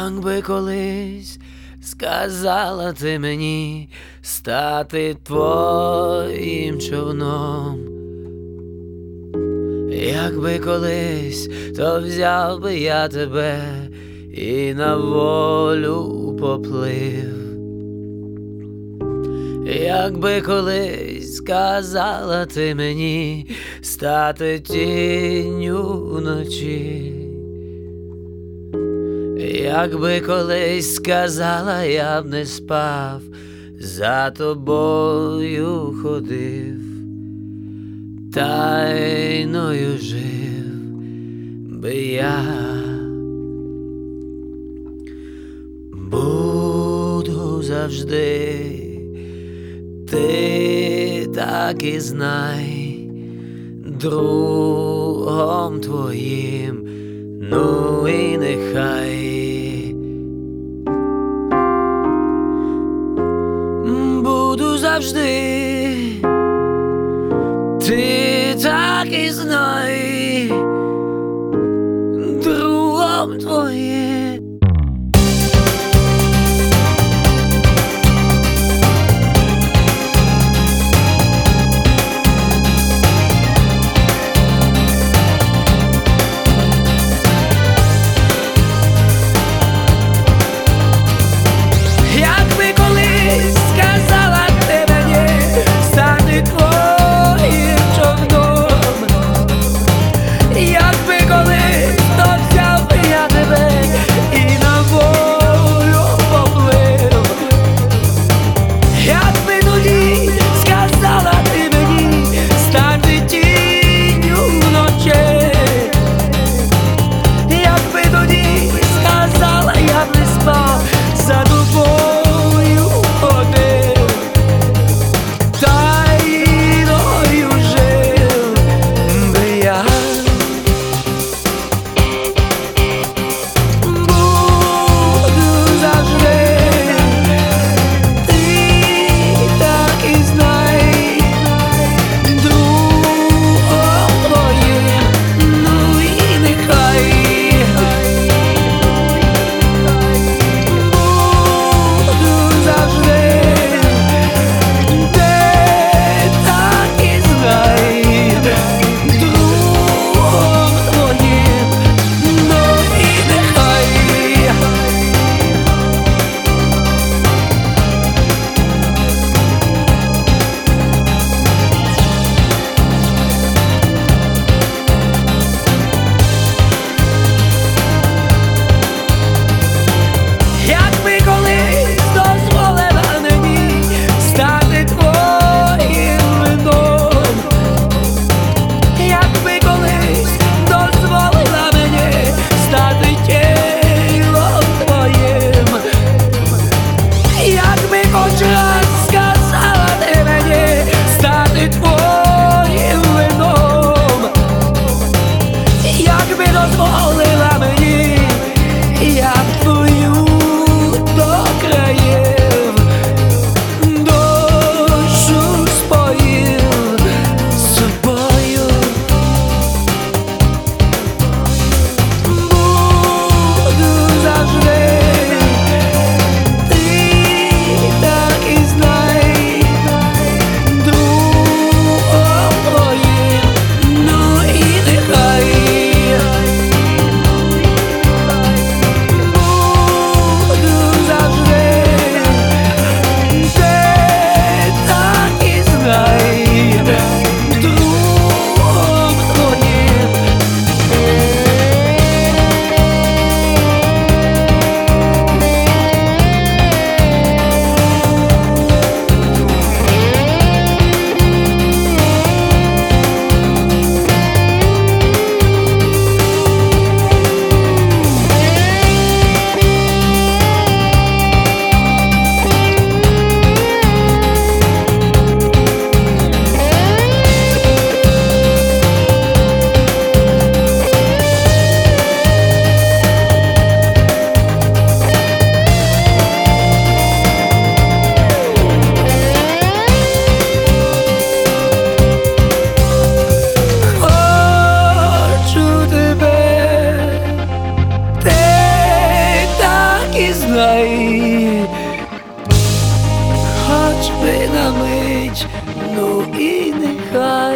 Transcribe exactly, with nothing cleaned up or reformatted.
Якби колись сказала ти мені стати твоїм човном, якби колись, то взяв би я тебе і на волю поплив. Якби колись сказала ти мені стати тінню вночі, якби колись сказала, я б не спав, за тобою ходив, тайною жив би я. Буду завжди, ти так і знай, другом твоїм, ну і нехай. Буду завжди, ти так і знай, другом твоїм. ніч, ну і нехай.